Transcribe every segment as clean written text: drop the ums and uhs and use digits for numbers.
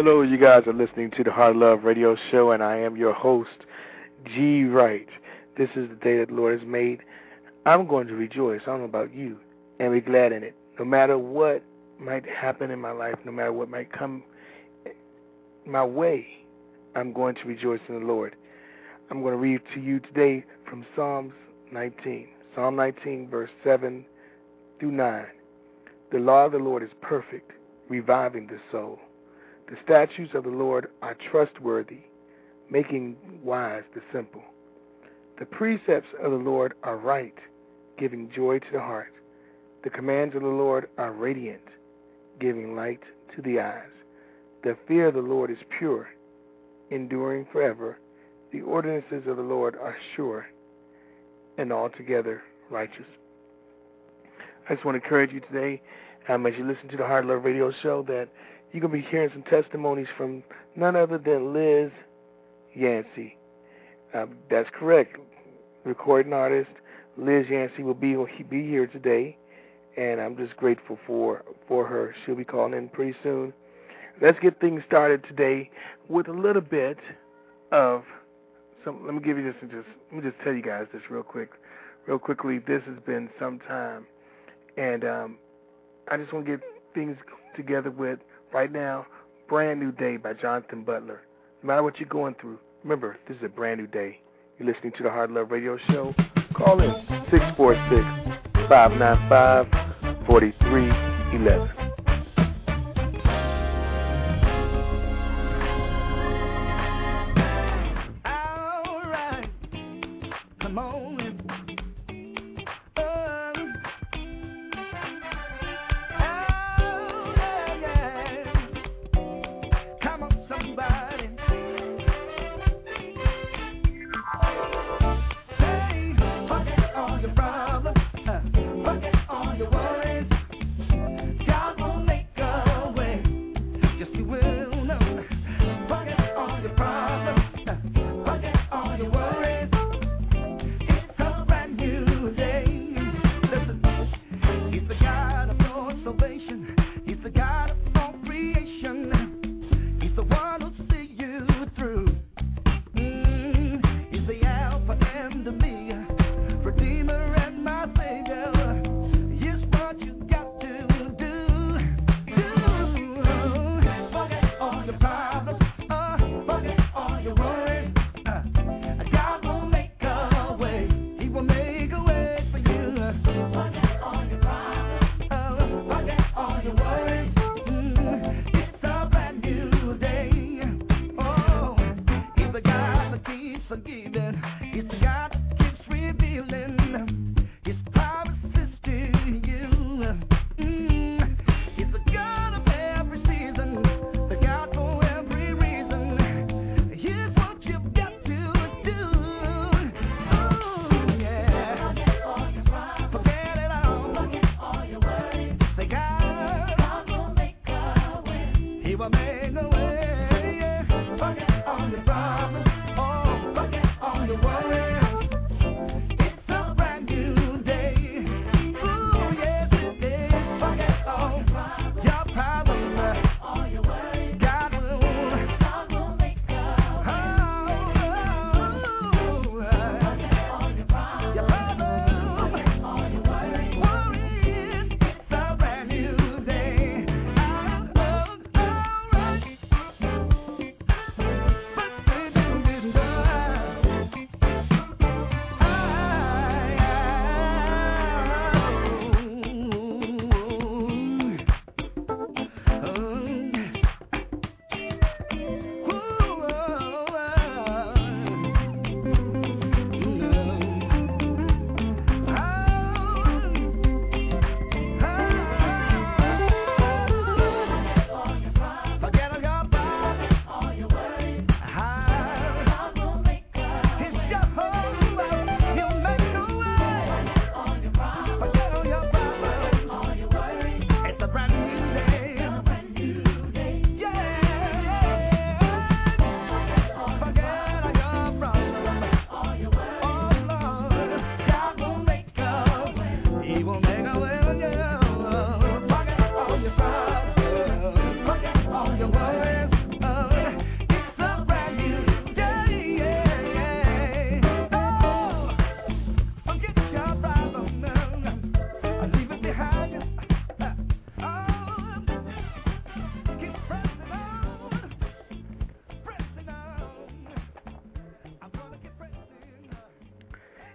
Hello, you guys are listening to the Heart of Love Radio Show, and I am your host, G. Wright. This is the day that the Lord has made. I'm going to rejoice. I don't know about you, and be glad in it. No matter what might happen in my life, no matter what might come my way, I'm going to rejoice in the Lord. I'm going to read to you today from Psalms 19. Psalm 19, verse 7 through 9. The law of the Lord is perfect, reviving the soul. The statutes of the Lord are trustworthy, making wise the simple. The precepts of the Lord are right, giving joy to the heart. The commands of the Lord are radiant, giving light to the eyes. The fear of the Lord is pure, enduring forever. The ordinances of the Lord are sure and altogether righteous. I just want to encourage you today, as you listen to the Heart of Love Radio Show, that you're going to be hearing some testimonies from none other than Liz Yancey. That's correct. Recording artist Liz Yancey will be here today, and I'm just grateful for her. She'll be calling in pretty soon. Let's get things started today with a little bit of some. Let me just tell you guys this real quickly. This has been some time, and I just want to get things together with. Right now, Brand New Day by Jonathan Butler. No matter what you're going through, remember, this is a brand new day. You're listening to the Heart of Love Radio Show. Call in 646-595-4311. Forget all your problems, forget all your worries.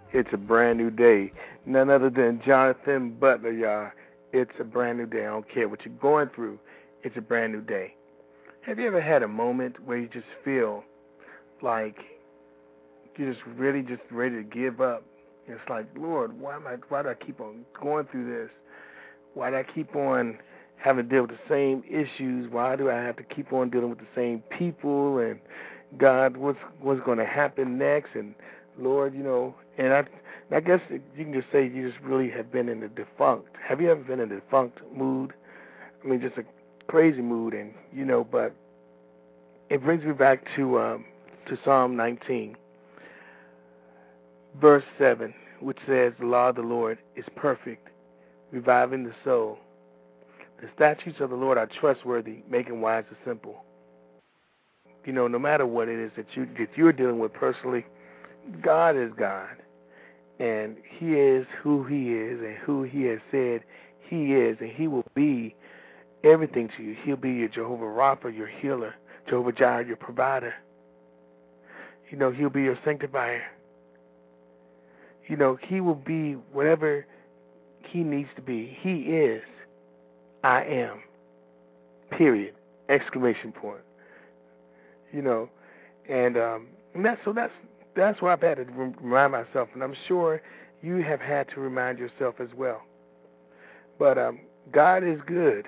It's a brand new day. None other than Jonathan Butler, y'all. It's a brand new day. I don't care what you're going through. It's a brand new day. Have you ever had a moment where you just feel like you're just really just ready to give up? It's like, Lord, why do I keep on going through this? Why do I keep on having to deal with the same issues? Why do I have to keep on dealing with the same people? And God, what's going to happen next? And Lord, and I guess you can just say you just really have been in the defunct. Have you ever been in a defunct mood? I mean, just a crazy mood, and but it brings me back to Psalm 19, verse 7, which says, "The law of the Lord is perfect, reviving the soul. The statutes of the Lord are trustworthy, making wise the simple." No matter what it is that you're dealing with personally, God is God, and He is who He is, and who He has said He is, and He will be everything to you. He'll be your Jehovah Rapha, your healer, Jehovah Jireh, your provider. He'll be your sanctifier. He will be whatever He needs to be. He is, I am, period, exclamation point. And that's where I've had to remind myself, and I'm sure you have had to remind yourself as well. But God is good,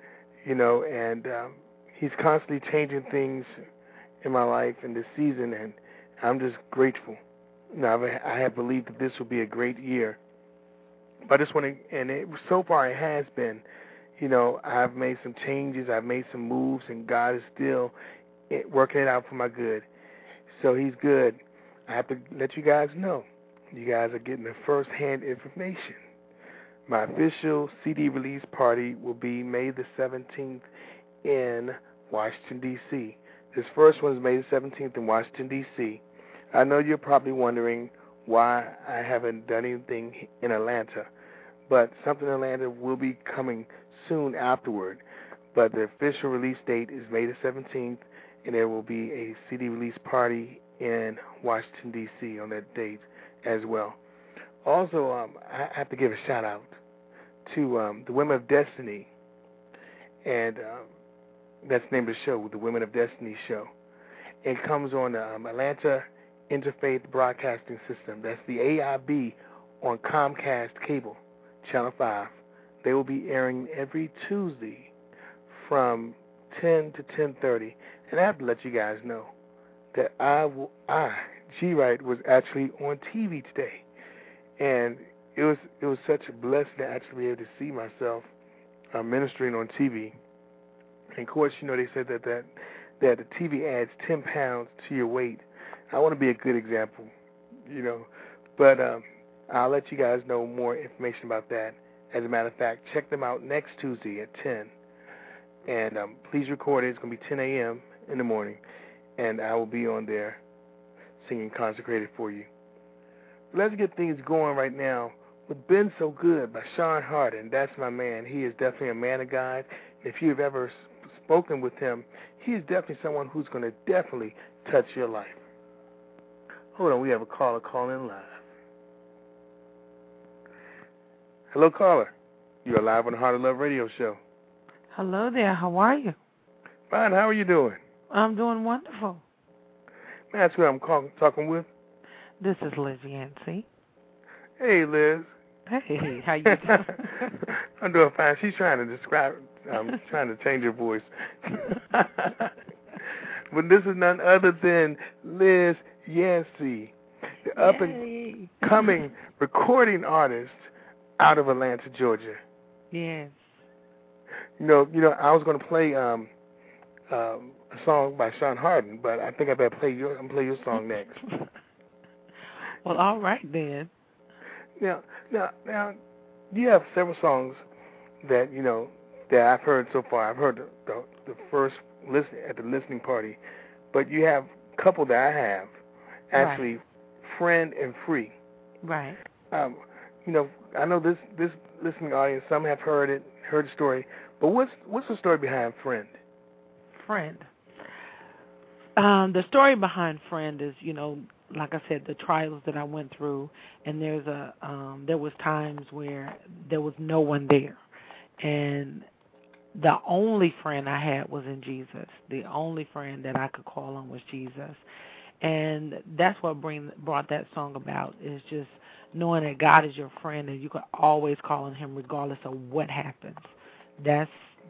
and He's constantly changing things in my life in this season, and I'm just grateful. I have believed that this will be a great year. But I just want to, and so far it has been. I've made some changes, I've made some moves, and God is still working it out for my good. So He's good. I have to let you guys know. You guys are getting the first-hand information. My official CD release party will be May the 17th in Washington, D.C. This first one is May the 17th in Washington, D.C. I know you're probably wondering why I haven't done anything in Atlanta, but something in Atlanta will be coming soon afterward. But the official release date is May the 17th, and there will be a CD release party in Washington, D.C. on that date as well. Also, I have to give a shout-out to the Women of Destiny, and that's the name of the show, the Women of Destiny Show. It comes on the Atlanta Interfaith Broadcasting System. That's the AIB on Comcast Cable, Channel 5. They will be airing every Tuesday from 10 to 10:30. And I have to let you guys know that I, G Wright, was actually on TV today. And it was such a blessing to actually be able to see myself ministering on TV. And of course, they said that the TV adds 10 pounds to your weight. I want to be a good example, But I'll let you guys know more information about that. As a matter of fact, check them out next Tuesday at 10. And please record it. It's going to be 10 a.m. in the morning. And I will be on there singing Consecrated for you. Let's get things going right now with Been So Good by Sean Harden. That's my man. He is definitely a man of God. If you've ever spoken with him, he is definitely someone who's going to definitely touch your life. Hold on, we have a caller calling live. Hello, caller. You are live on the Heart of Love radio show. Hello there. How are you? Fine. How are you doing? I'm doing wonderful. That's who I'm talking with. This is Liz Yancey. Hey, Liz. Hey, how you doing? I'm doing fine. She's trying to trying to change her voice. But this is none other than Liz Yancey, the up-and-coming recording artist out of Atlanta, Georgia. Yes. I was going to play a song by Sean Harden, but I think I better play your song next. Well, all right then. Now, you have several songs that that I've heard so far. I've heard the first listen at the listening party, but you have a couple that I have actually, right. Friend and Free. Right. I know this listening audience. Some have heard the story, but what's the story behind Friend? Friend. The story behind Friend is, like I said, the trials that I went through, and there was times where there was no one there, and the only friend I had was in Jesus. The only friend that I could call on was Jesus, and that's what brought that song about. Is just knowing that God is your friend, and you can always call on Him regardless of what happens. That's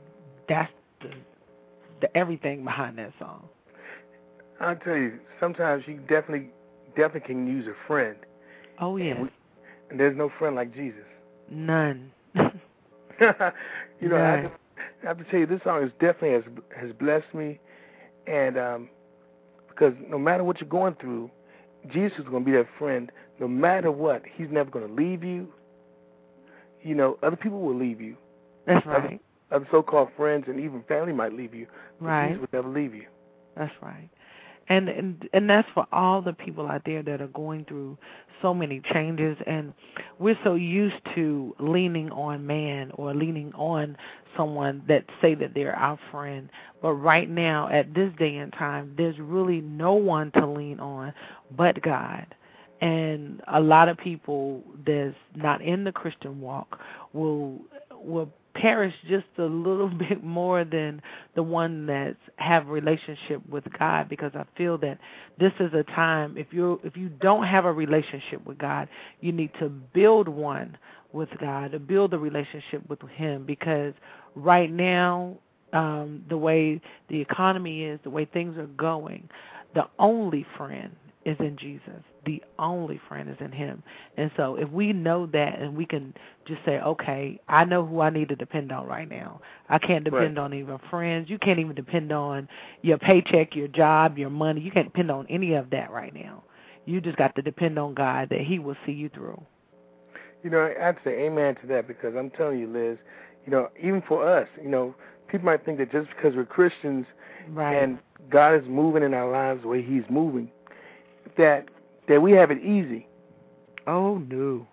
the everything behind that song. I'll tell you, sometimes you definitely can use a friend. Oh, yes. And there's no friend like Jesus. None. None. None. I have to tell you, this song has blessed me, and because no matter what you're going through, Jesus is going to be that friend. No matter what, He's never going to leave you. Other people will leave you. That's right. Other so-called friends and even family might leave you. But right. Jesus would never leave you. That's right. And that's for all the people out there that are going through so many changes, and we're so used to leaning on man or leaning on someone that say that they're our friend. But right now, at this day and time, there's really no one to lean on but God. And a lot of people that's not in the Christian walk will perish just a little bit more than the one that's have a relationship with God, because I feel that this is a time, if you don't have a relationship with God, you need to build one with God, to build a relationship with Him, because right now, the way the economy is, the way things are going, the only friend is in Jesus. The only friend is in Him. And so if we know that, and we can just say, okay, I know who I need to depend on right now. I can't depend on even friends. You can't even depend on your paycheck, your job, your money. You can't depend on any of that right now. You just got to depend on God, that He will see you through. I'd say amen to that, because I'm telling you, Liz, even for us, people might think that just because we're Christians and God is moving in our lives the way He's moving, that we have it easy. Oh, no.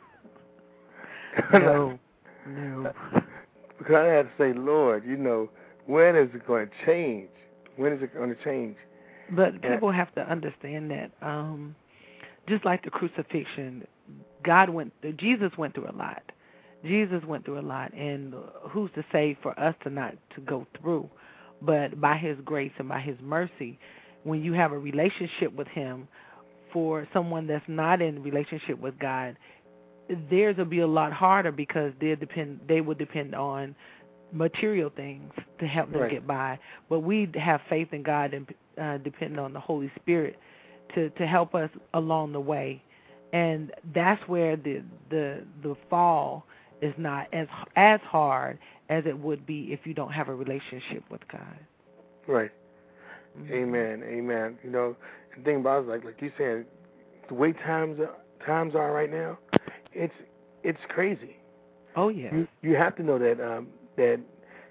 No. Because I had to say, Lord, when is it going to change? When is it going to change? But people have to understand that, just like the crucifixion, Jesus went through a lot. Jesus went through a lot, and who's to say for us not to go through? But by His grace and by His mercy, when you have a relationship with Him, for someone that's not in a relationship with God, theirs will be a lot harder, because they would depend on material things to help them get by. But we have faith in God and depend on the Holy Spirit to help us along the way. And that's where the fall is not as hard as it would be if you don't have a relationship with God. Right. Mm-hmm. Amen. The thing about it is, like you said, the way times are right now, it's crazy. Oh yeah. You have to know that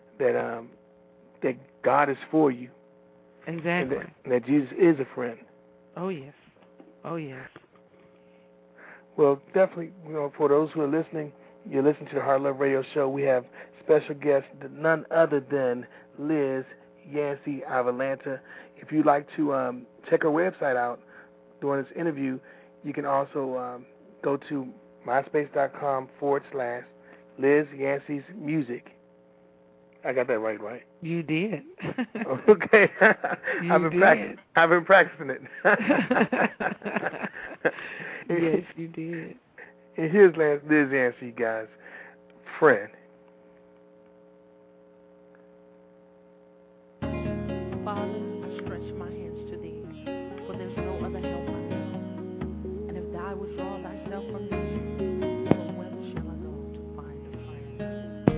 God is for you. Exactly. And that Jesus is a friend. Oh yes. Well, definitely, for those who are listening, you're listening to the Heart Love Radio Show. We have special guest, none other than Liz Yancey of Atlanta. If you'd like to check her website out during this interview, you can also go to myspace.com/Liz Yancey's Music. I got that right? You did. Okay. I've been practicing it. Yes, you did. And here's Liz Yancey, guys. Friend. Father, I stretch my hands to Thee, for there's no other help I know. And if Thou withdraw Thyself from me, so when shall I go to find a friend?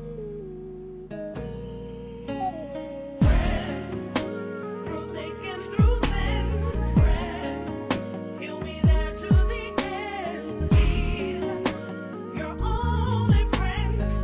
Through thick and through thin, friend, he'll be there to the end. He's your only friend.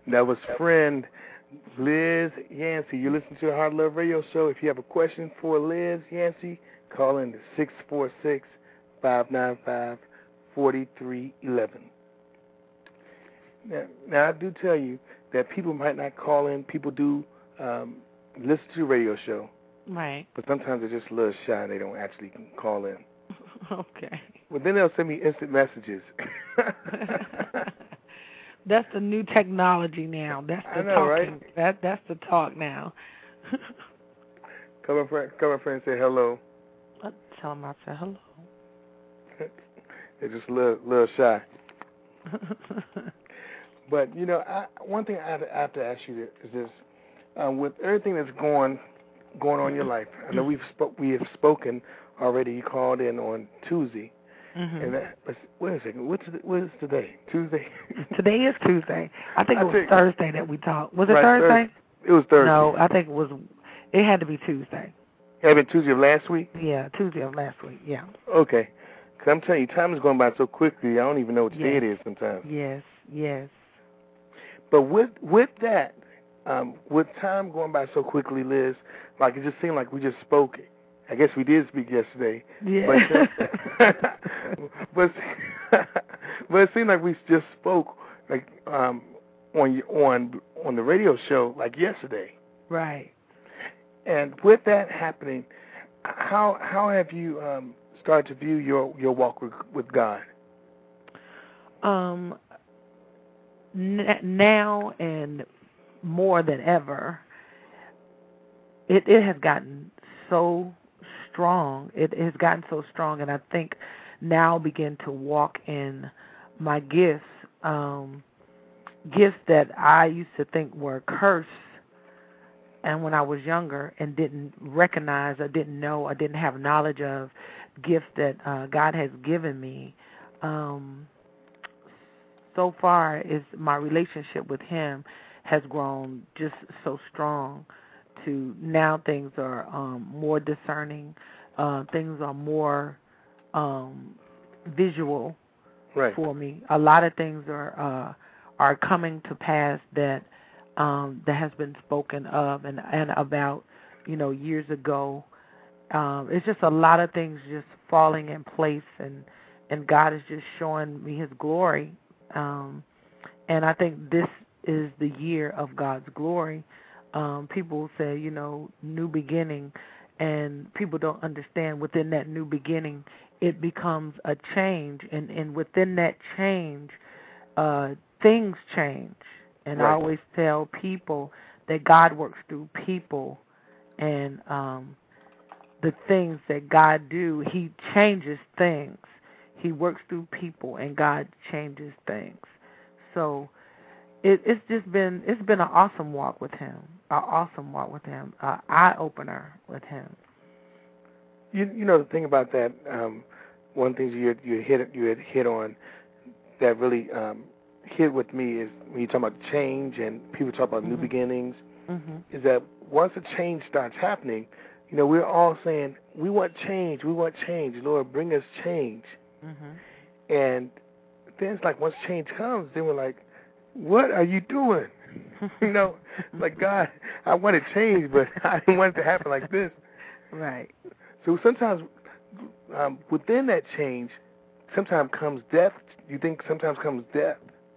That was friend Liz Yancey. You're listening to the Heart Love Radio Show. If you have a question for Liz Yancey, call in to 646-595-4311. Now, I do tell you that people might not call in. People do listen to the radio show. Right. But sometimes they're just a little shy and they don't actually call in. Okay. But then they'll send me instant messages. That's the new technology now. That's the I know, talking. right? That's the talk now. Come up friend and say hello. I'll tell them I said hello. They're just a little shy. But, you know, one thing I have to ask you is this. With everything that's going on in your life, I know we have spoken already. You called in on Tuesday. Mm-hmm. And wait a second. What is today? Tuesday? Today is Tuesday. I think it was Thursday that we talked. Was it right, Thursday? It was Thursday. No, I think it had to be Tuesday. It had been Tuesday of last week? Yeah, Tuesday of last week, yeah. Okay. Because I'm telling you, time is going by so quickly, I don't even know what day it is sometimes. Yes. But with that, with time going by so quickly, Liz, like it just seemed like we just spoke. I guess we did speak yesterday. Yeah. But it seemed like we just spoke like on the radio show like yesterday. Right. And with that happening, how have you started to view your walk with God? Now and more than ever, it has gotten so strong. It has gotten so strong, and I think now begin to walk in my gifts, gifts that I used to think were cursed, and when I was younger and didn't recognize, or didn't know, or didn't have knowledge of gifts that God has given me. So far, is my relationship with Him has grown just so strong. To now, things are more discerning. Things are more visual for me. A lot of things are coming to pass that has been spoken of and about, years ago. It's just a lot of things just falling in place, and God is just showing me His glory. And I think this is the year of God's glory. People say, new beginning, and people don't understand within that new beginning, it becomes a change, and within that change, things change. And I always tell people that God works through people, and the things that God do, He changes things. He works through people, and God changes things. So it's been an awesome walk with Him, an eye opener with Him. You know the thing about that, one thing you had hit on that really hit with me is when you talk about change and people talk about new beginnings, is that once a change starts happening, we're all saying we want change, Lord, bring us change. And then it's like once change comes, then we're like, what are you doing? Like, God, I want to change, but I didn't want it to happen like this. Right. So sometimes within that change, sometimes comes death. You think sometimes comes death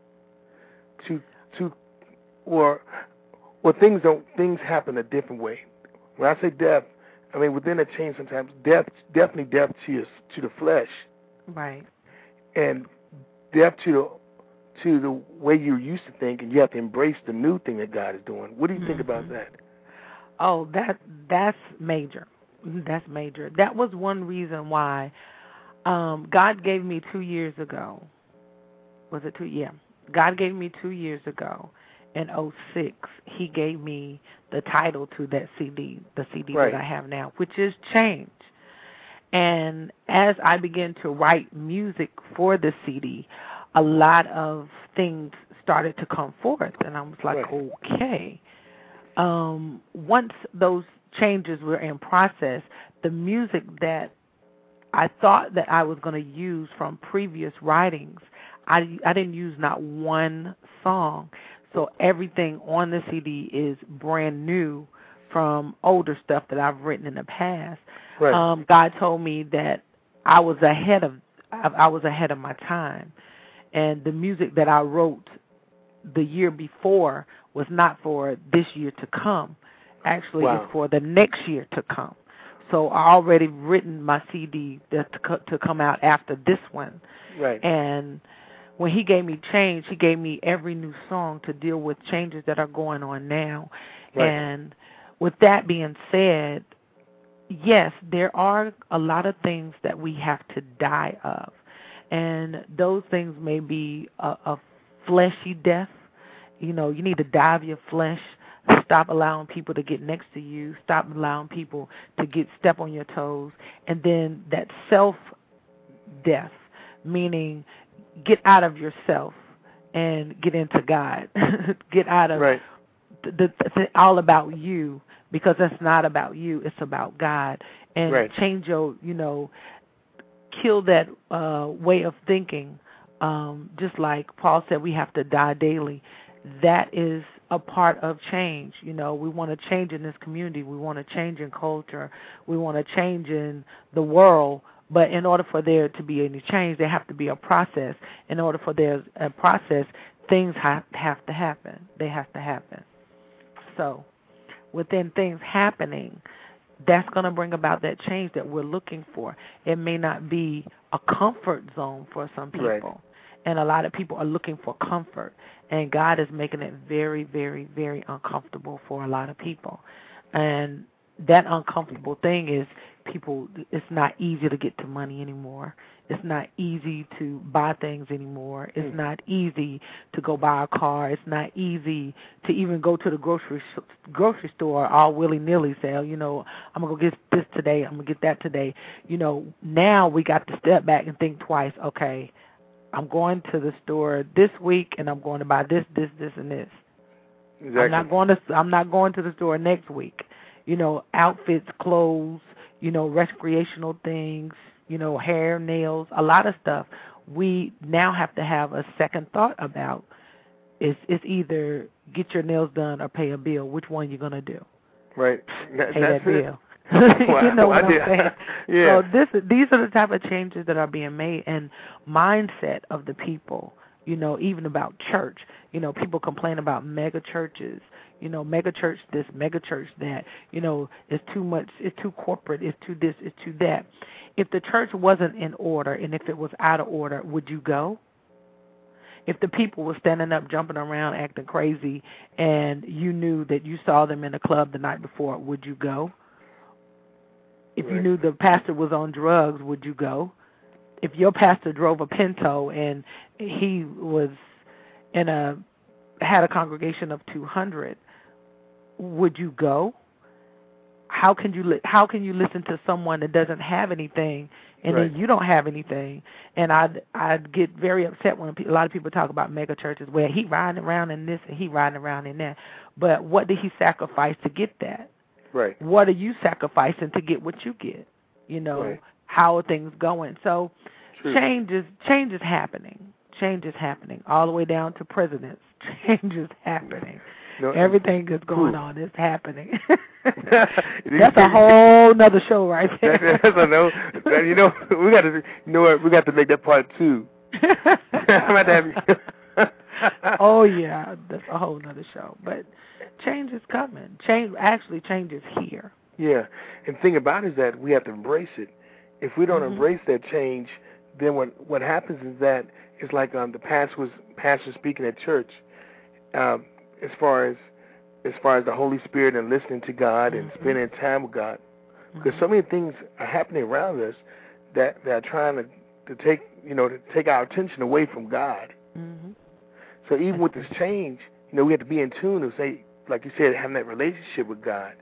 or things happen a different way. When I say death, I mean within a change sometimes definitely death to the flesh. Right. And death to the way you used to think, and you have to embrace the new thing that God is doing. What do you think about that? Oh, that's major. That's major. That was one reason why God gave me 2 years ago. Was it 2? Yeah. God gave me 2 years ago in 2006. He gave me the title to that CD, the CD that I have now, which is Change. And as I began to write music for the CD, a lot of things started to come forth, and I was like, okay. Once those changes were in process, the music that I thought that I was going to use from previous writings, I didn't use not one song. So everything on the CD is brand new from older stuff that I've written in the past. Right. God told me that I was ahead of my time, and the music that I wrote the year before was not for this year to come. Actually, Wow. it's for the next year to come. So I already written my CD to come out after this one. Right. And when he gave me change, he gave me every new song to deal with changes that are going on now. Right. And with that being said, yes, there are a lot of things that we have to die of. And those things may be a fleshy death. You know, you need to die of your flesh. Stop allowing people to get next to you. Stop allowing people to step on your toes. And then that self-death, meaning get out of yourself and get into God. Get out of Right. all about you, because that's not about you. It's about God. And Right. change your, kill that way of thinking. Just like Paul said, we have to die daily. That is a part of change. We want to change in this community. We want to change in culture. We want to change in the world. But in order for there to be any change, there have to be a process. In order for there's a process, things have to happen. They have to happen. So within things happening, that's going to bring about that change that we're looking for. It may not be a comfort zone for some people. Right. And a lot of people are looking for comfort. And God is making it very, very, very uncomfortable for a lot of people. And that uncomfortable thing is it's not easy to get to money anymore. It's not easy to buy things anymore. It's not easy to go buy a car. It's not easy to even go to the grocery store all willy-nilly, say, I'm going to go get this today. I'm going to get that today. Now we got to step back and think twice. Okay, I'm going to the store this week, and I'm going to buy this, and this. Exactly. I'm not going to the store next week. Outfits, clothes, recreational things, hair, nails, a lot of stuff. We now have to have a second thought about. It's either get your nails done or pay a bill. Which one you gonna do? Right. Pay that bill. Wow. You know what I'm saying? Yeah. So these are the type of changes that are being made, and mindset of the people. Even about church. People complain about mega churches. Mega church this, mega church that. It's too much. It's too corporate. It's too this. It's too that. If the church wasn't in order and if it was out of order, would you go? If the people were standing up, jumping around, acting crazy, and you knew that you saw them in a club the night before, would you go? If you knew the pastor was on drugs, would you go? If your pastor drove a Pinto and he was had a congregation of 200, would you go? How can you listen to someone that doesn't have anything, and then you don't have anything? And I'd get very upset when a lot of people talk about mega churches where he riding around in this and he riding around in that. But what did he sacrifice to get that? Right. What are you sacrificing to get what you get? How are things going? So change is happening. Change is happening all the way down to presidents. Change is happening. No, everything is going on. It's happening. That's a whole nother show right there. That's a no. We got to. We got to make that part 2. I'm about to have Oh yeah, that's a whole nother show. But change is coming. Change is here. Yeah, and the thing about it is that we have to embrace it. If we don't embrace that change, then what happens is that it's like the pastor speaking at church, as far as the Holy Spirit and listening to God and spending time with God, because so many things are happening around us that are trying to take our attention away from God. So even with this change, we have to be in tune and say, like you said, having that relationship with God.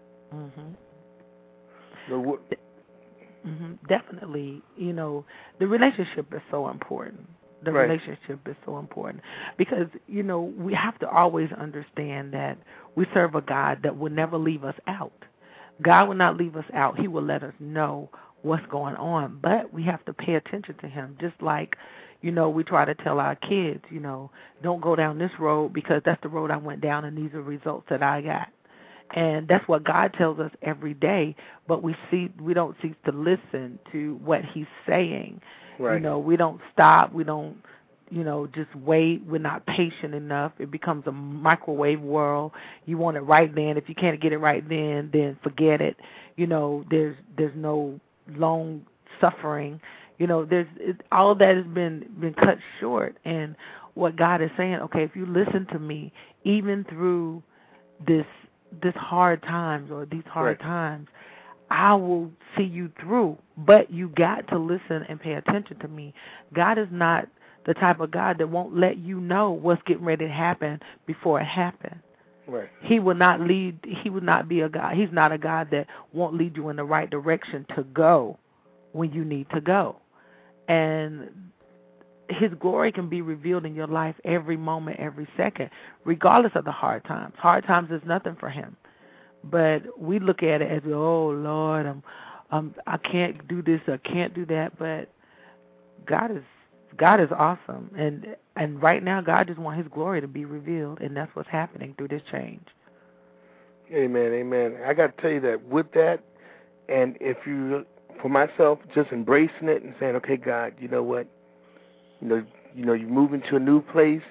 Definitely, the relationship is so important. The relationship is so important because, we have to always understand that we serve a God that will never leave us out. God will not leave us out. He will let us know what's going on, but we have to pay attention to him. Just like, We try to tell our kids, don't go down this road because that's the road I went down and these are results that I got. And that's what God tells us every day, but we don't cease to listen to what he's saying. Right. We don't stop. We don't, just wait. We're not patient enough. It becomes a microwave world. You want it right then. If you can't get it right then forget it. There's no long suffering. All of that has been cut short. And what God is saying, okay, if you listen to me, even through this hard times or these hard times, I will see you through. But you got to listen and pay attention to me. God is not the type of God that won't let you know what's getting ready to happen before it happens. Right. He will not lead. He would not be a God. He's not a God that won't lead you in the right direction to go when you need to go. And his glory can be revealed in your life every moment, every second, regardless of the hard times. Hard times is nothing for him. But we look at it as, oh, Lord, I can't do this, I can't do that. But God is awesome. And right now, God just wants his glory to be revealed, and that's what's happening through this change. Amen, amen. I got to tell you that with that, and if you, for myself, just embracing it and saying, okay, God, you know what? You're moving to a new place,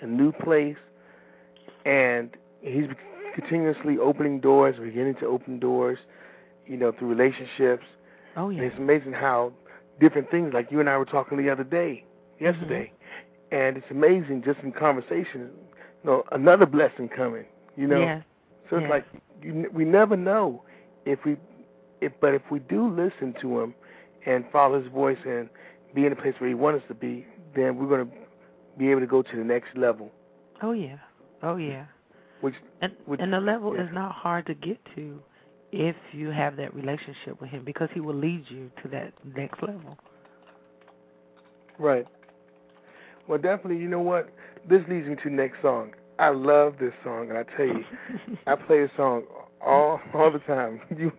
and he's continuously opening doors, beginning to open doors, through relationships. Oh, yeah. And it's amazing how different things, like you and I were talking yesterday, and it's amazing just in conversation, another blessing coming, Yes. So it's like we never know if we do listen to him and follow his voice and be in a place where he wants us to be, then we're going to be able to go to the next level. Oh, yeah. Oh, yeah. Which and the level is not hard to get to if you have that relationship with him, because he will lead you to that next level. Right. Well, definitely, you know what? This leads me to the next song. I love this song, and I tell you, I play this song all the time. You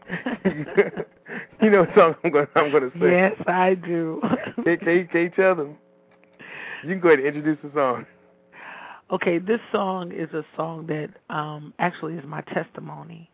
know what song I'm going to sing? Yes, I do. Can you tell them? You can go ahead and introduce the song. Okay, this song is a song that actually is my testimony.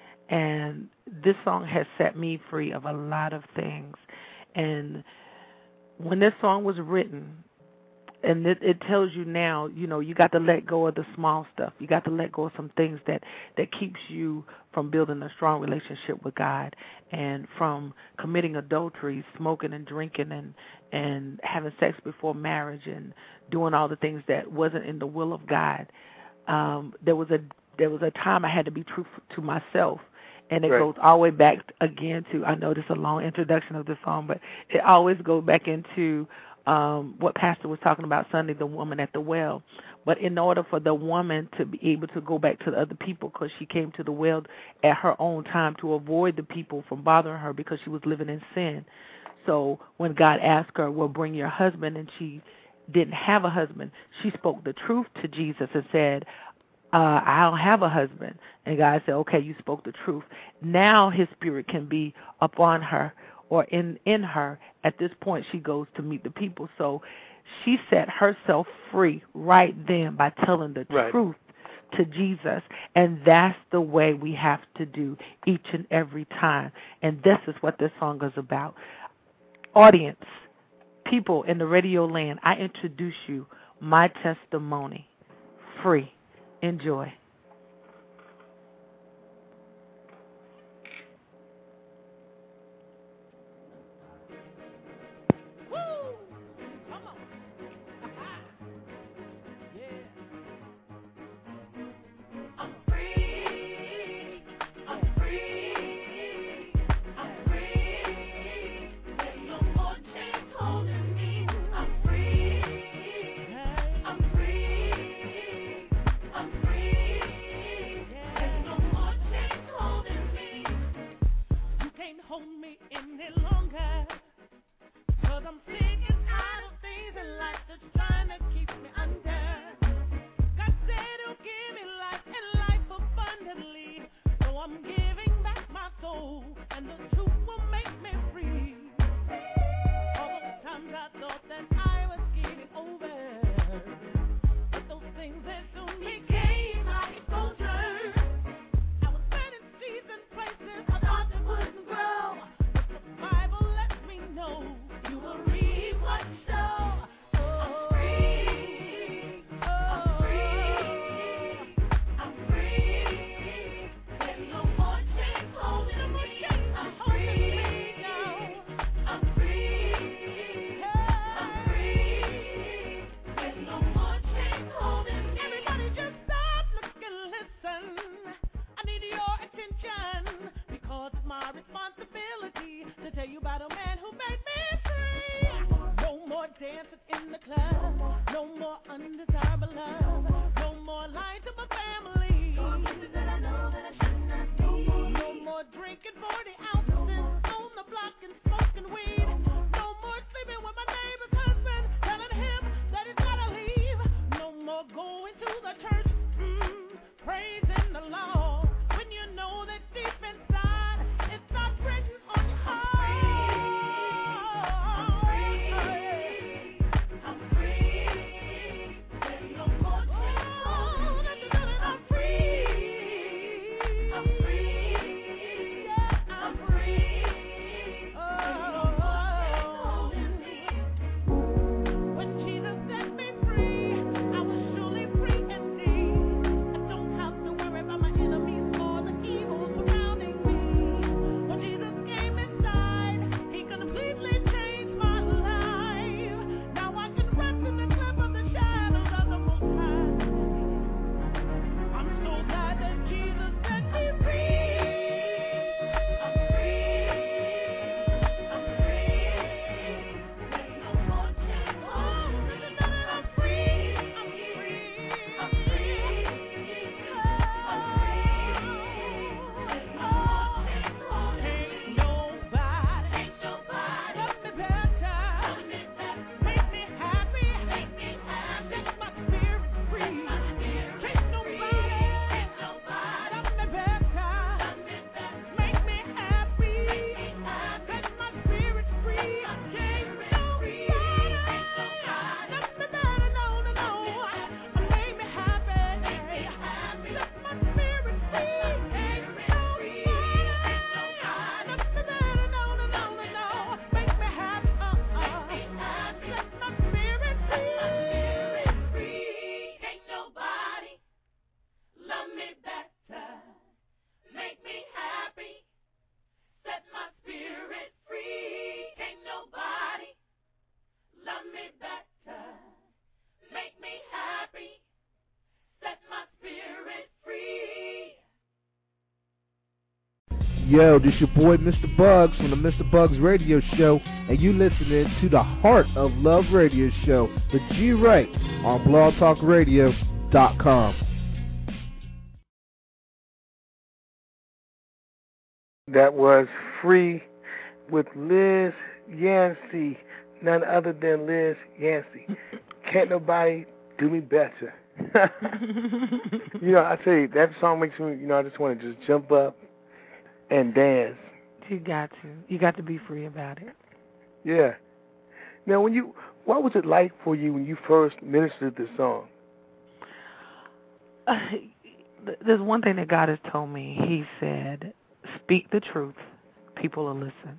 And this song has set me free of a lot of things. And when this song was written, and it tells you now, you got to let go of the small stuff. You got to let go of some things that keeps you from building a strong relationship with God, and from committing adultery, smoking and drinking and having sex before marriage and doing all the things that wasn't in the will of God. There was a time I had to be true to myself. And it goes all the way back again to, I know this is a long introduction of the song, but it always goes back into what Pastor was talking about Sunday, the woman at the well. But in order for the woman to be able to go back to the other people, because she came to the well at her own time to avoid the people from bothering her because she was living in sin. So when God asked her, well, bring your husband, and she didn't have a husband, she spoke the truth to Jesus and said, I don't have a husband. And God said, okay, you spoke the truth. Now his spirit can be upon her or in her. At this point, she goes to meet the people. So she set herself free right then by telling the truth to Jesus. And that's the way we have to do each and every time. And this is what this song is about. Audience, people in the radio land, I introduce you my testimony, free. Enjoy. I'm free. Yo, this your boy Mr. Bugs from the Mr. Bugs Radio Show, and you listening to the Heart of Love Radio Show, the G Right, on blogtalkradio.com. That was Free with Liz Yancey, none other than Liz Yancey. Can't nobody do me better. I tell you, that song makes me, I just want to just jump up and dance. You got to. You got to be free about it. Yeah. Now, what was it like for you when you first ministered this song? There's one thing that God has told me. He said, speak the truth, people will listen.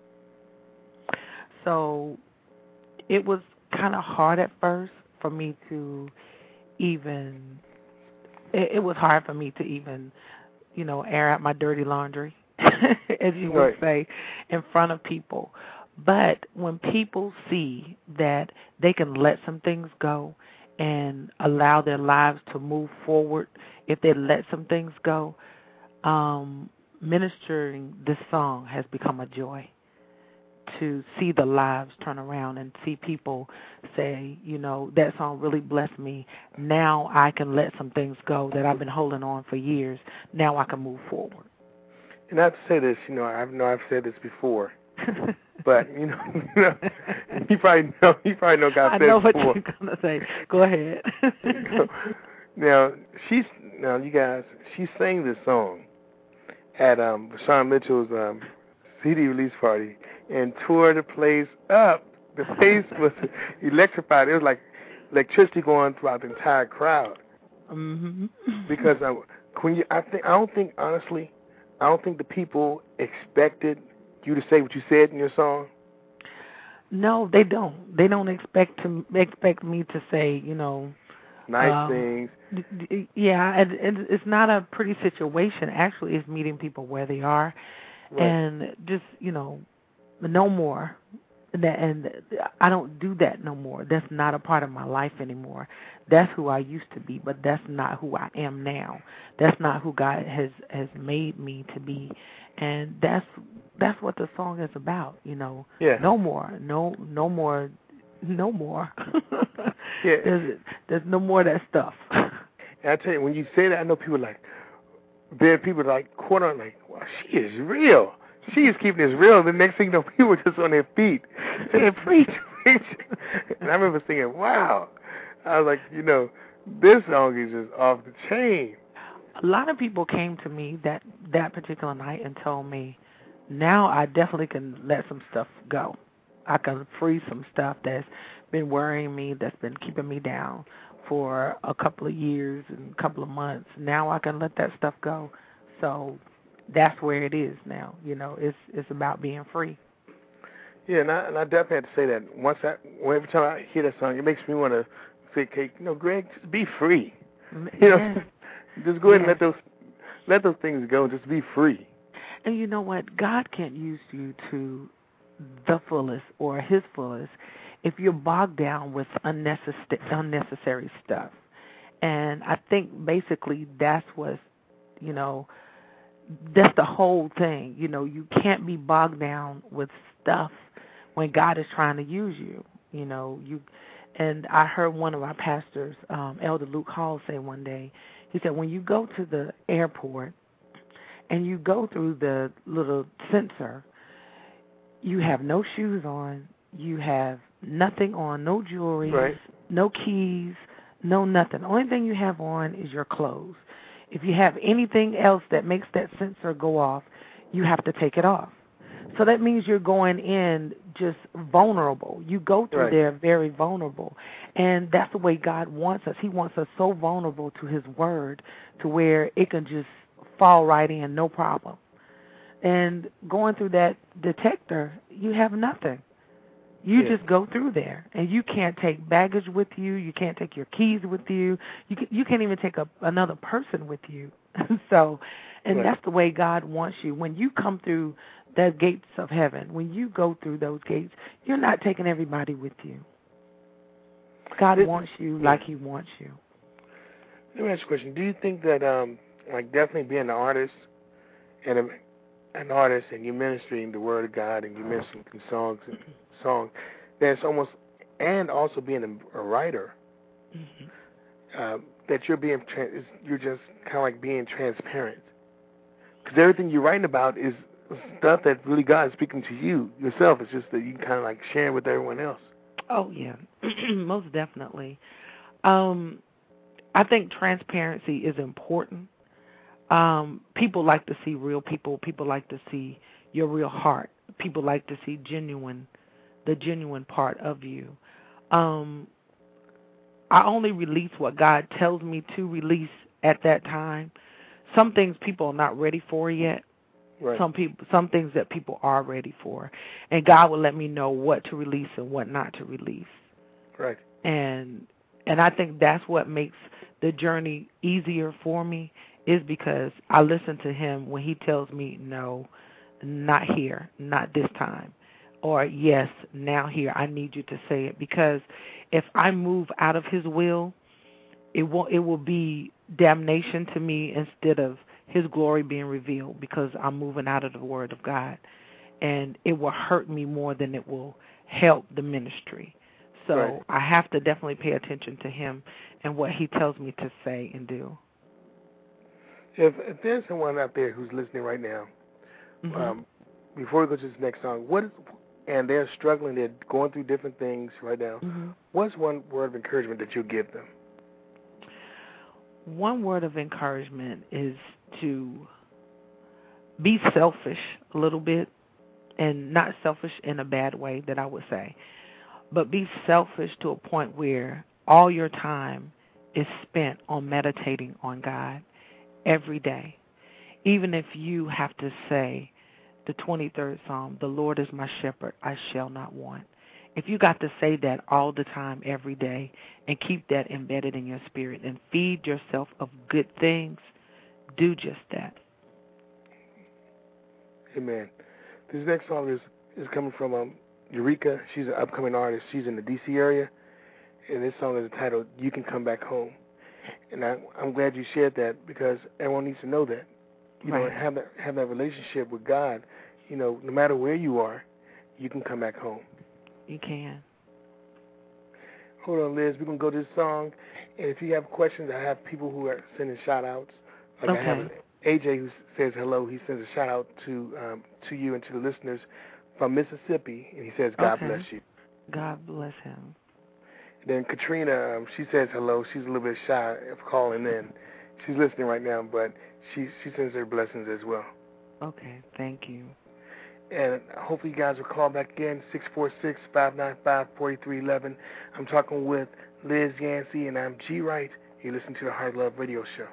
So it was kind of hard at first for me to even, it was hard for me to even, air out my dirty laundry, as you would say, in front of people. But when people see that they can let some things go and allow their lives to move forward, if they let some things go, ministering this song has become a joy. To see the lives turn around and see people say, that song really blessed me. Now I can let some things go that I've been holding on for years. Now I can move forward. And I have to say this, I know I've said this before, but you probably know God said it before. I know what you're gonna say. Go ahead. Now you guys, she sang this song at Vashawn Mitchell's CD release party and tore the place up. The place was electrified. It was like electricity going throughout the entire crowd. Mm-hmm. Because I don't think the people expected you to say what you said in your song. No, they don't. They don't expect me to say, nice things. Yeah, and it's not a pretty situation. Actually, it's meeting people where they are, and just no more. And I don't do that no more. That's not a part of my life anymore. That's who I used to be, but that's not who I am now. That's not who God has made me to be, and that's what the song is about. Yeah. No more. No more. Yeah. There's no more of that stuff. And I tell you, when you say that, I know people people caught on wow, she is real. She is keeping this real. The next thing you know, people are just on their feet saying, preach. And I remember thinking, wow. I was like, this song is just off the chain. A lot of people came to me that particular night and told me, now I definitely can let some stuff go. I can free some stuff that's been worrying me, that's been keeping me down for a couple of years and a couple of months. Now I can let that stuff go. So that's where it is now. It's about being free. Yeah, and I definitely have to say that. Every time I hear that song, it makes me want to say, Greg, just be free. Just go ahead and let those things go. Just be free. And you know what? God can't use you to the fullest or His fullest if you're bogged down with unnecessary stuff. And I think basically that's what, that's the whole thing. You can't be bogged down with stuff when God is trying to use you. And I heard one of our pastors, Elder Luke Hall, say one day, he said, when you go to the airport and you go through the little sensor, you have no shoes on, you have nothing on, no jewelry, no keys, no nothing. The only thing you have on is your clothes. If you have anything else that makes that sensor go off, you have to take it off. So that means you're going in just vulnerable. You go through there very vulnerable. And that's the way God wants us. He wants us so vulnerable to His Word to where it can just fall right in, no problem. And going through that detector, you have nothing. You just go through there, and you can't take baggage with you. You can't take your keys with you. You can't even take another person with you. So, and that's the way God wants you. When you come through the gates of heaven, when you go through those gates, you're not taking everybody with you. God wants you like He wants you. Let me ask you a question. Do you think that, definitely being an artist and an artist and you're ministering the word of God and you're ministering songs, that's almost, and also being a writer, that you're you're just kind of like being transparent. Because everything you're writing about is stuff that really God is speaking to you yourself. It's just that you kind of like sharing with everyone else. Oh, yeah, most definitely. I think transparency is important. People like to see real people. People like to see your real heart. People like to see the genuine part of you. I only release what God tells me to release at that time. Some things people are not ready for yet. Right. Some things that people are ready for, and God will let me know what to release and what not to release. Right. And I think that's what makes the journey easier for me, is because I listen to Him when He tells me no, not here, not this time, or yes, now here, I need you to say it. Because if I move out of His will, it will be damnation to me instead of His glory being revealed, because I'm moving out of the Word of God, and it will hurt me more than it will help the ministry. So right. I have to definitely pay attention to Him and what He tells me to say and do. If there's someone out there who's listening right now, before we go to this next song, and they're struggling, they're going through different things right now, what's one word of encouragement that you'll give them? One word of encouragement is to be selfish a little bit, and not selfish in a bad way that I would say, but be selfish to a point where all your time is spent on meditating on God every day. Even if you have to say the 23rd Psalm, the Lord is my shepherd, I shall not want. If you got to say that all the time, every day, and keep that embedded in your spirit and feed yourself of good things, do just that. Amen. This next song is coming from Eureka. She's an upcoming artist. She's in the D.C. area, and this song is entitled "You Can Come Back Home." And I'm glad you shared that, because everyone needs to know that. You know, have that relationship with God. You know, no matter where you are, you can come back home. You can. Hold on, Liz. We're going to go to this song. And if you have questions, I have people who are sending shout-outs. Like I have AJ who says hello. He sends a shout-out to you and to the listeners from Mississippi. And he says, God bless you. God bless him. Then Katrina, she says hello. She's a little bit shy of calling in. She's listening right now, but she sends her blessings as well. Okay, thank you. And hopefully you guys will call back again, 646-595-4311. I'm talking with Liz Yancey, and I'm G. Wright. You listen to the Heart Love Radio Show.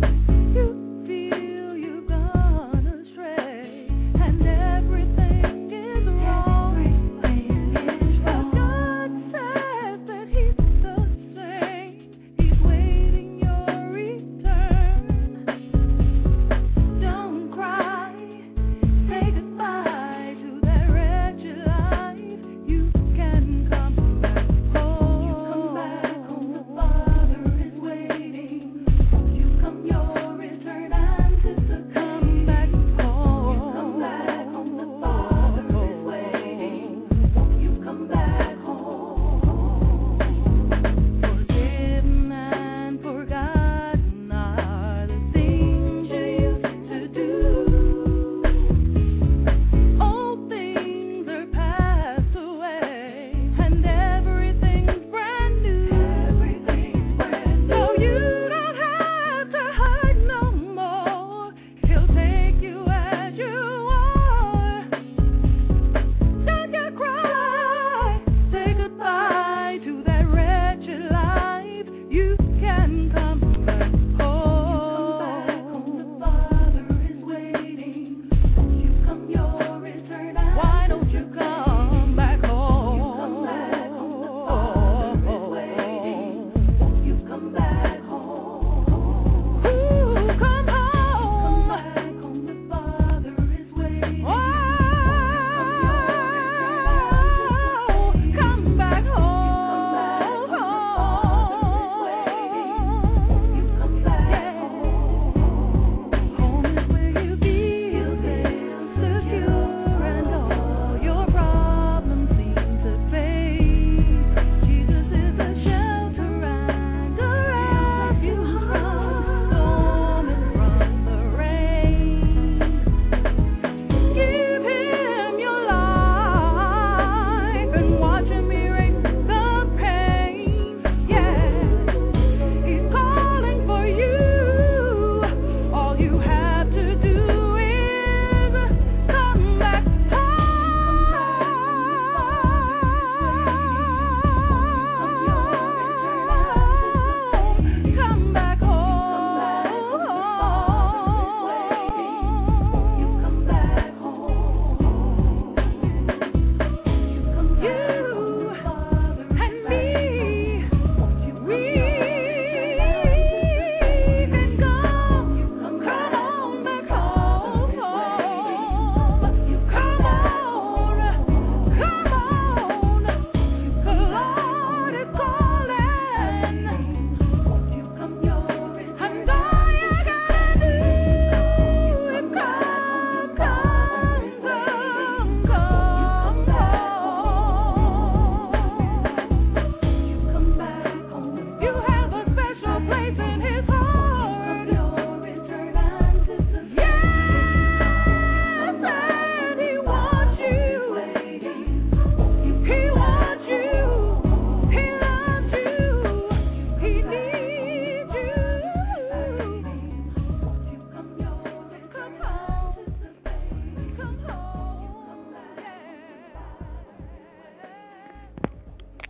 Everything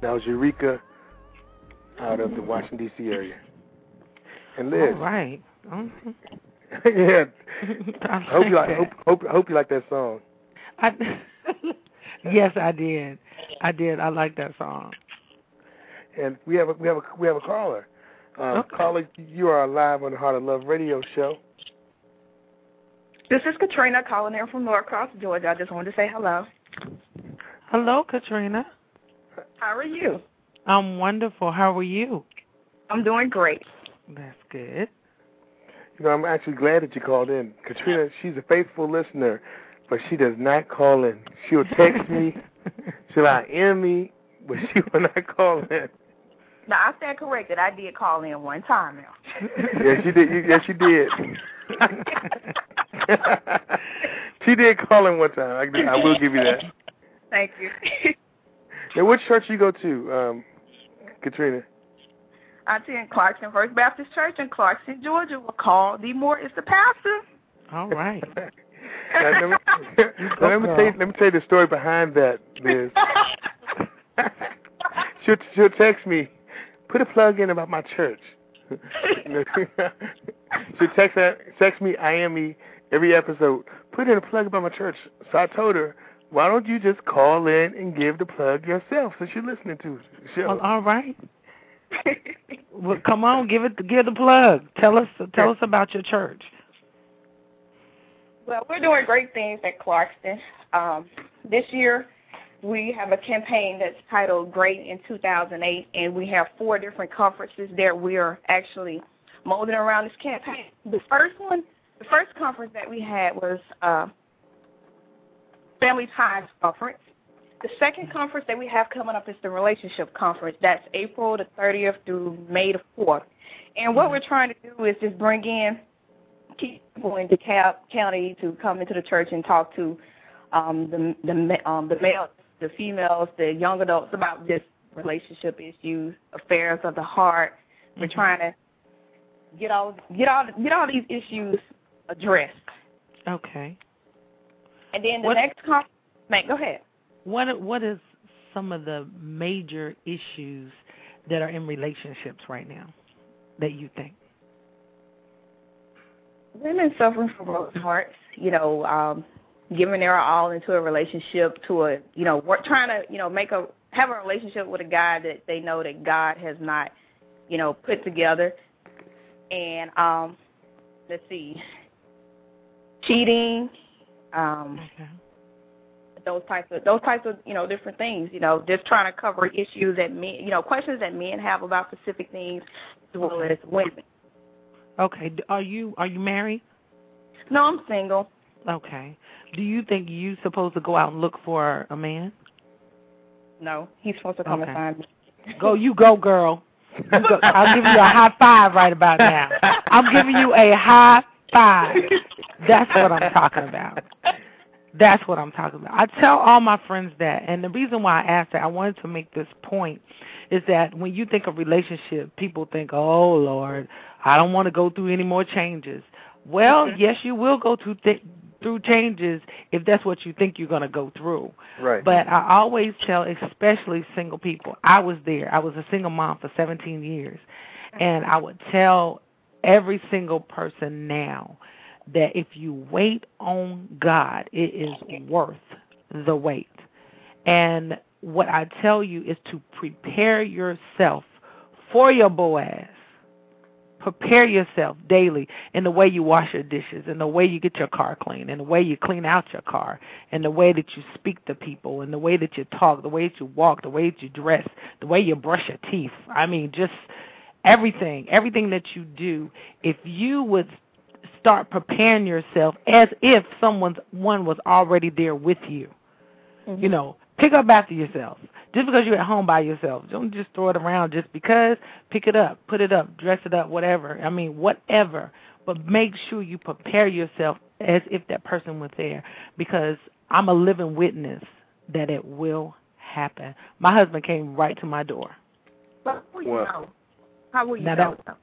That was Eureka out of the Washington, D.C. area. And Liz. All right. Mm-hmm. Yeah. I Hope you like that song. Yes, I did. I like that song. And we have a caller. Okay. Caller, you are live on the Heart of Love radio show. This is Katrina calling in from Norcross, Georgia. I just wanted to say hello. Hello, Katrina. How are you? I'm wonderful. How are you? I'm doing great. That's good. You know, I'm actually glad that you called in. Katrina, she's a faithful listener, but she does not call in. She'll text me, she'll IM me, but she will not call in. Now, I stand corrected. I did call in one time now. Yes, you did. Yes, you did. She did call in one time. I will give you that. Thank you. Now, which church you go to, Katrina? I attend Clarkson First Baptist Church in Clarkson, Georgia. We're called D. Moore is the pastor. All right. Now, let me tell you the story behind that, Liz. She'll text me, put a plug in about my church. She'll text me, IM me every episode, put in a plug about my church. So I told her, why don't you just call in and give the plug yourself since you're listening to the show? Well, all right. Well, come on, give the plug. Tell us about your church. Well, we're doing great things at Clarkston. This year, we have a campaign that's titled Great in 2008, and we have 4 different conferences that we are actually molding around this campaign. The first conference that we had was Family Ties Conference. The second conference that we have coming up is the Relationship Conference. That's April the 30th through May the 4th. And what we're trying to do is just bring in people in DeKalb County to come into the church and talk to the males, the females, the young adults about just relationship issues, affairs of the heart. We're trying to get all these issues addressed. Okay. And then the next conference, go ahead. What is some of the major issues that are in relationships right now that you think? Women suffering from broken hearts, giving their all into a relationship trying to, have a relationship with a guy that they know that God has not, put together. And let's see, cheating, Okay. those types of different things, just trying to cover issues that men, questions that men have about specific things as well as women. Okay. Are you married? No, I'm single. Okay. Do you think you're supposed to go out and look for a man? No, he's supposed to come and find me. You go, girl. I'll give you a high five right about now. I'm giving you a high five. That's what I'm talking about. That's what I'm talking about. I tell all my friends that, and the reason why I asked that, I wanted to make this point, is that when you think of relationship, people think, oh, Lord, I don't want to go through any more changes. Well, yes, you will go through changes if that's what you think you're going to go through. Right. But I always tell, especially single people, I was there. I was a single mom for 17 years, and I would tell every single person now that if you wait on God, it is worth the wait. And what I tell you is to prepare yourself for your Boaz. Prepare yourself daily in the way you wash your dishes, in the way you get your car clean, in the way you clean out your car, in the way that you speak to people, in the way that you talk, the way that you walk, the way that you dress, the way you brush your teeth. I mean, just everything that you do. If you would start preparing yourself as if one was already there with you. Mm-hmm. Pick up after yourself. Just because you're at home by yourself, don't just throw it around just because. Pick it up, put it up, dress it up, whatever. I mean, whatever. But make sure you prepare yourself as if that person was there, because I'm a living witness that it will happen. My husband came right to my door. But how will you know? How will you know? That,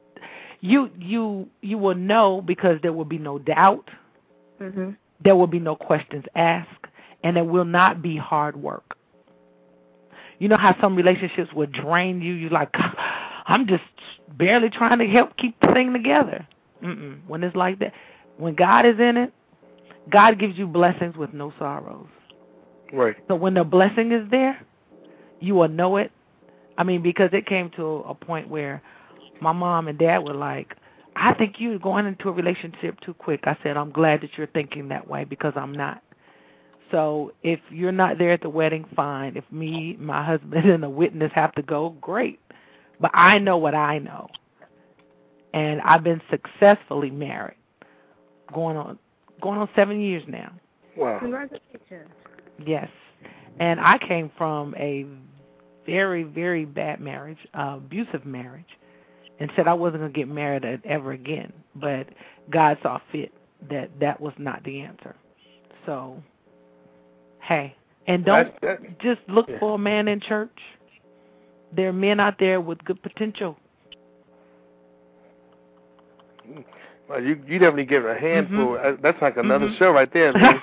you will know because there will be no doubt. Mm-hmm. There will be no questions asked, and it will not be hard work. You know how some relationships will drain you? You're like, I'm just barely trying to help keep the thing together. When it's like that, when God is in it, God gives you blessings with no sorrows. Right. So when the blessing is there, you will know it. I mean, because it came to a point where my mom and dad were like, I think you're going into a relationship too quick. I said, I'm glad that you're thinking that way because I'm not. So if you're not there at the wedding, fine. If me, my husband, and a witness have to go, great. But I know what I know. And I've been successfully married, going on 7 years now. Wow. Congratulations. Yes. And I came from a very, very bad marriage, abusive marriage, and said I wasn't going to get married ever again. But God saw fit that that was not the answer. So, hey, and don't just look for a man in church. There are men out there with good potential. Well, you definitely give a handful. That's like another show right there, man.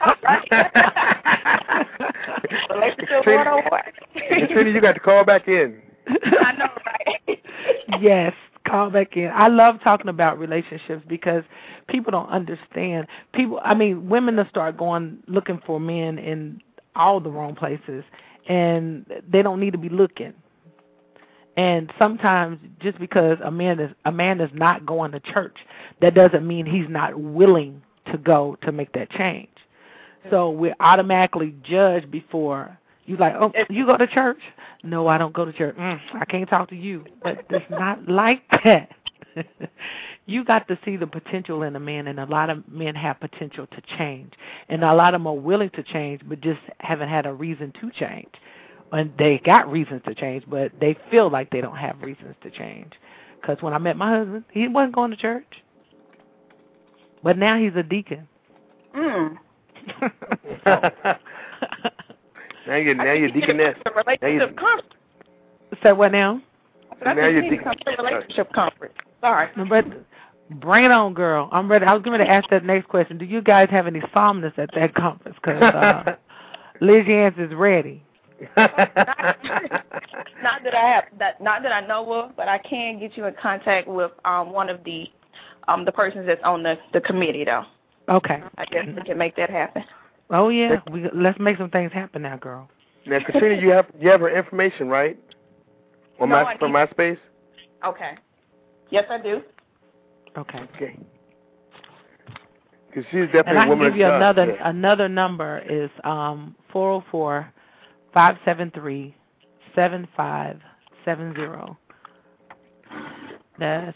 Katrina, you got to call back in. I know, right? Yes, call back in. I love talking about relationships because people don't understand. Women will start looking for men in all the wrong places, and they don't need to be looking. And sometimes just because a man is not going to church, that doesn't mean he's not willing to go to make that change. So we're automatically judged before you like, oh, you go to church? No, I don't go to church. I can't talk to you. But it's not like that. You got to see the potential in a man, and a lot of men have potential to change. And a lot of them are willing to change, but just haven't had a reason to change. And they got reasons to change, but they feel like they don't have reasons to change. Because when I met my husband, he wasn't going to church. But now he's a deacon. Now you're deaconess. Relationship conference. Say what now? Now you're relationship conference. Sorry. But bring it on, girl. I'm ready. I was going to ask that next question. Do you guys have any psalmists at that conference? Because Liz Yance is ready. Not that I know of, but I can get you in contact with one of the persons that's on the committee, though. Okay. I guess we can make that happen. Oh yeah, let's make some things happen now, girl. Now, Katrina, you have her information, right? From MySpace. Okay. Yes, I do. Okay. Because she's definitely a woman of God. And I can give you another number is 404-573-7570. That's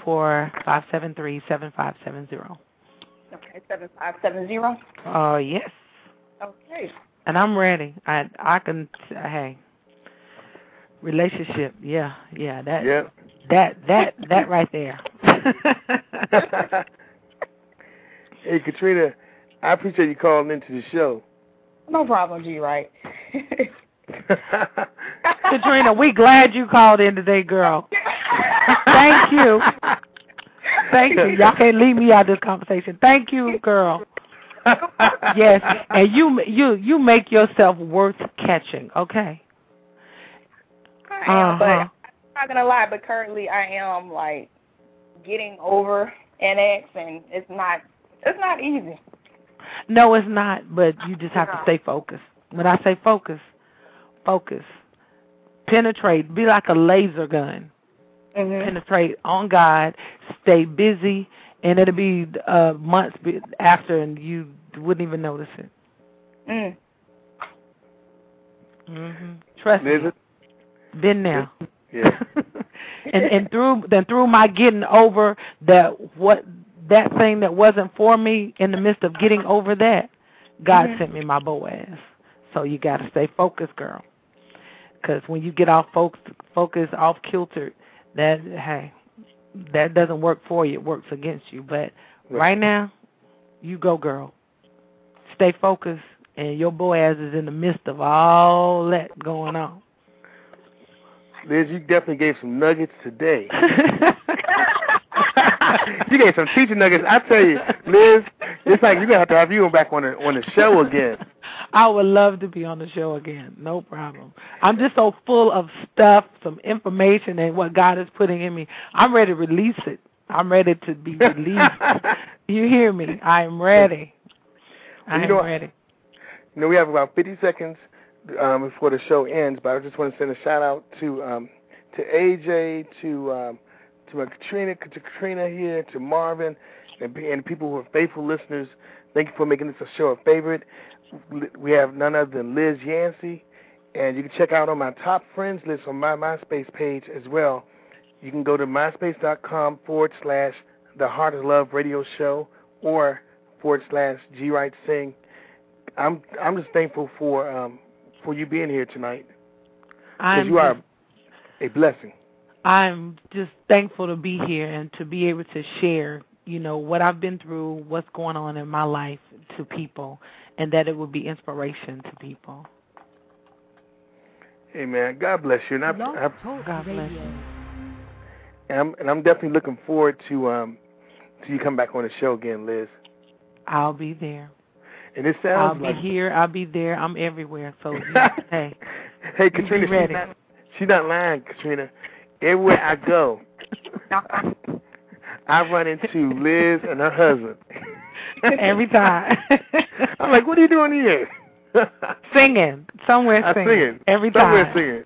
404-573-7570. Okay, 7570. Oh yes. Okay. And I'm ready. I can. Hey, relationship. Yeah. That right there. Hey, Katrina, I appreciate you calling into the show. No problem, G. Right. Katrina, we glad you called in today, girl. Thank you. Thank you. Y'all can't leave me out of this conversation. Thank you, girl. Yes, and you make yourself worth catching, okay? I am, but I'm not gonna lie. But currently, I am like getting over an ex, and it's not easy. No, it's not. But you just have to stay focused. When I say focus, penetrate, be like a laser gun. Penetrate on God, stay busy, and it'll be months after, and you wouldn't even notice it. Trust me. Been there. Yeah. and through my getting over that thing that wasn't for me, in the midst of getting over that, God sent me my Boaz. So you got to stay focused, girl. Because when you get off focus, off kilter, that doesn't work for you. It works against you. But right now, you go, girl. Stay focused, and your Boaz is in the midst of all that going on. Liz, you definitely gave some nuggets today. You gave some teaching nuggets. I tell you, Liz, It's like you're gonna have to have you back on the show again. I would love to be on the show again. No problem. I'm just so full of stuff, some information, and what God is putting in me. I'm ready to release it. I'm ready to be released. You hear me? I am ready. I am ready. You know, we have about 50 seconds before the show ends, but I just want to send a shout out to AJ, to Katrina here, to Marvin, and people who are faithful listeners. Thank you for making this a show a favorite. We have none other than Liz Yancey, and you can check out on my top friends list on my MySpace page as well. You can go to myspace.com/The Heart of Love Radio Show or /G Wright Sing. I'm just thankful for you being here tonight, because you are a blessing. I'm just thankful to be here and to be able to share, you know, what I've been through, what's going on in my life to people, and that it will be inspiration to people. Amen. God bless you. And God bless you. And I'm definitely looking forward to you come back on the show again, Liz. I'll be there. And it sounds I'll be here. I'll be there. I'm everywhere. So hey, Katrina, she's not lying, Katrina. Everywhere I go, I run into Liz and her husband. Every time. I'm like, what are you doing here? Singing. Somewhere singing. Every time. Somewhere singing.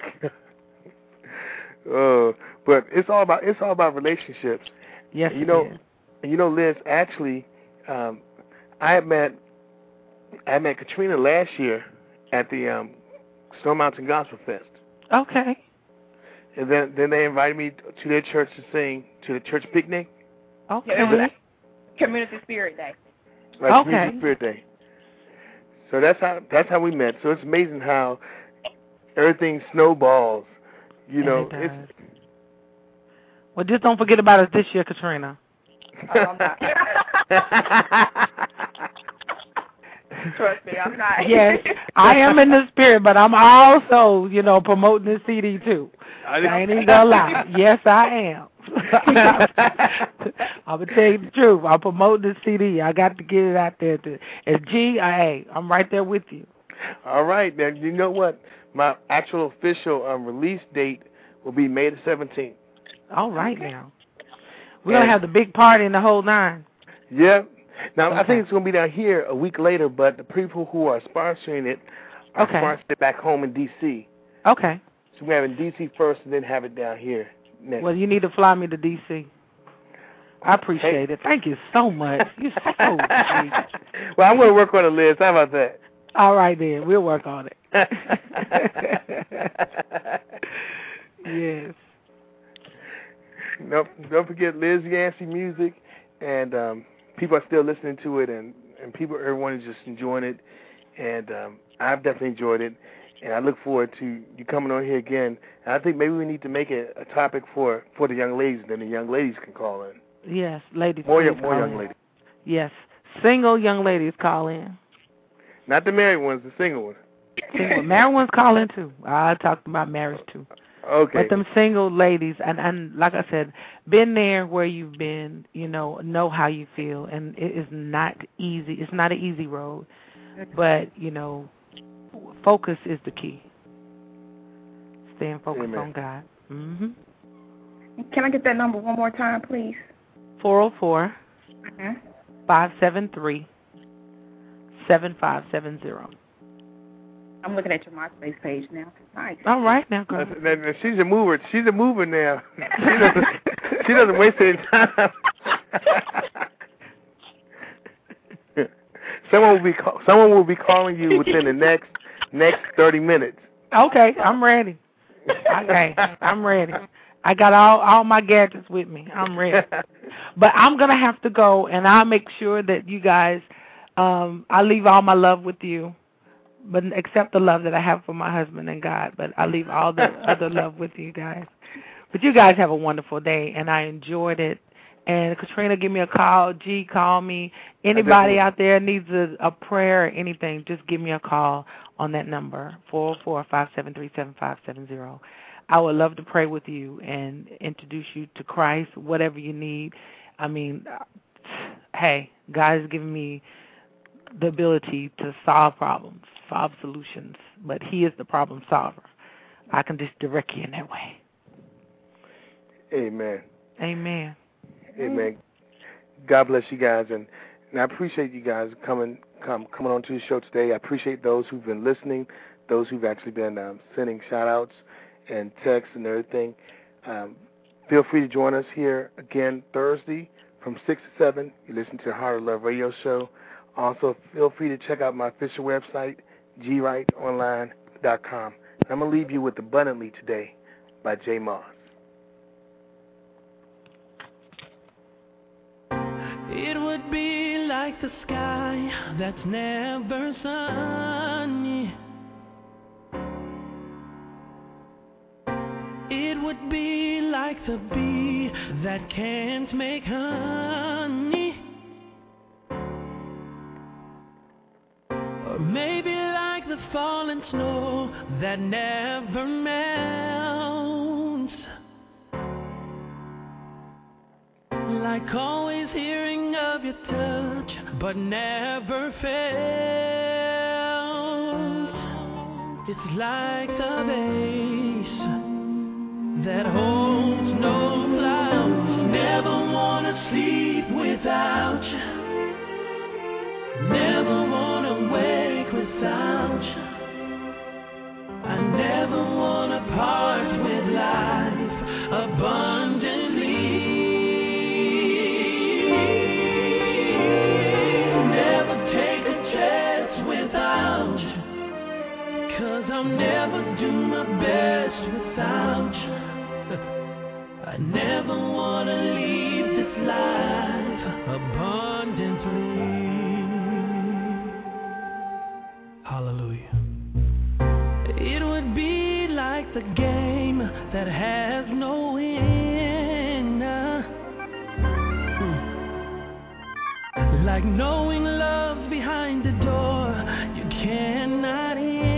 But it's all about relationships. Yes, you know, Liz, actually, I met Katrina last year at the Snow Mountain Gospel Fest. Okay. And then they invited me to their church to sing to the church picnic. Okay. Community Spirit Day. Like Community Spirit Day. So that's how we met. So it's amazing how everything snowballs. You know, it's. Well, just don't forget about us this year, Katrina. Oh, I'm not. Trust me, I'm not. Yes, I am in the spirit, but I'm also, you know, promoting this CD too. I ain't even gonna lie. Yes, I am. I'm gonna tell you the truth. I'm promoting this CD. I got to get it out there. It's GIA. I'm right there with you. All right, then. You know what? My actual official release date will be May the 17th. All right, now. We're gonna have the big party in the whole nine. Yeah. Now, I think it's going to be down here a week later, but the people who are sponsoring it are sponsoring it back home in D.C. Okay. So we have it in D.C. first and then have it down here next. Well, you need to fly me to D.C. I appreciate it. Thank you so much. You're so sweet. Well, I'm going to work on a list. How about that? All right, then. We'll work on it. Yes. Nope. Don't forget Liz Yancey Music, and people are still listening to it, and everyone is just enjoying it, and I've definitely enjoyed it, and I look forward to you coming on here again. And I think maybe we need to make it a topic for the young ladies, then the young ladies can call in. Yes, ladies. More young ladies. Yes, single young ladies call in. Not the married ones, the single ones. Single married ones call in too. I talked about marriage too. Okay. But them single ladies, and like I said, been there where you've been, you know how you feel, and it is not easy. It's not an easy road, but, you know, focus is the key. Staying focused on God. Mm-hmm. Can I get that number one more time, please? 404-573-7570. I'm looking at your MySpace page now. Nice. All right, now, girl. She's a mover. She's a mover now. She doesn't waste any time. Someone will be calling you within the next 30 minutes. Okay, I'm ready. Okay, I'm ready. I got all my gadgets with me. I'm ready. But I'm gonna have to go, and I'll make sure that you guys. I leave all my love with you. But except the love that I have for my husband and God. But I leave all the other love with you guys. But you guys have a wonderful day, and I enjoyed it. And Katrina, give me a call. G, call me. Anybody out there needs a prayer or anything, just give me a call on that number, 404-573-7570. I would love to pray with you and introduce you to Christ, whatever you need. I mean, hey, God has given me the ability to solve problems, solve solutions, but He is the problem solver. I can just direct you in that way. Amen. Amen. Amen. God bless you guys, and I appreciate you guys coming on to the show today. I appreciate those who've been listening, those who've actually been sending shout-outs and texts and everything. Feel free to join us here again Thursday from 6 to 7. You listen to the Heart of Love radio show. Also, feel free to check out my official website, grightonline.com. I'm going to leave you with Abundantly Today by J. Moss. It would be like the sky that's never sunny. It would be like the bee that can't make honey. Or maybe like the falling snow that never melts. Like always hearing of your touch, but never fails. It's like the vase that holds no flowers. Never wanna sleep without you. Never wanna wake without you. I never wanna part with life abundantly. I'll never do my best without you. I never want to leave this life abundantly. Hallelujah. It would be like the game that has no winner. Like knowing love's behind the door you cannot enter.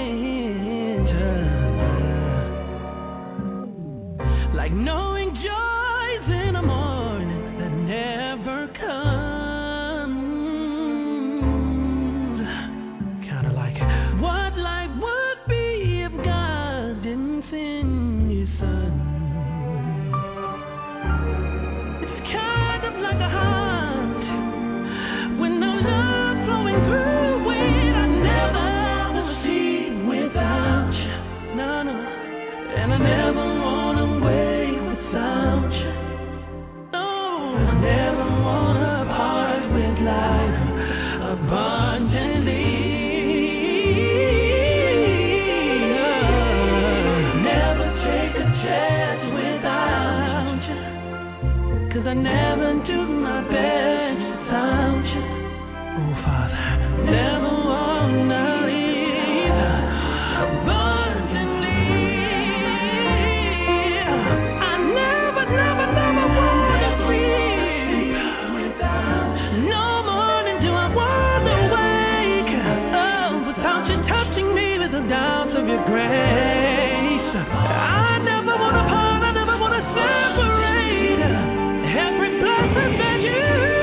Like knowing joys in the morning that never comes. Kinda like what life would be if God didn't send His Son. It's kind of like a heart with no love flowing through it. I never will see without you. No, no. And I never wanna wait without you. No, I never wanna part with life abundantly. Never take a chance without you. 'Cause I never do my best without you. Oh, Father, never wanna leave abundantly. I never wanna sleep without you. No morning do I wanna wake without you touching me with the doubts of your grace. I never wanna part, I never wanna separate every blessing that you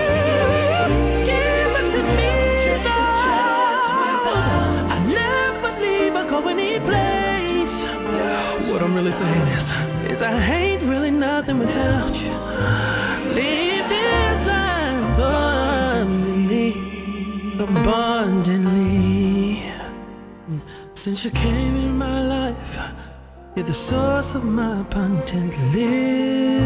give it to me, Lord. I never leave or go any place. What I'm really saying is I ain't really nothing without you. Leave this life abundantly. Since you came in my life, you're the source of my abundant living.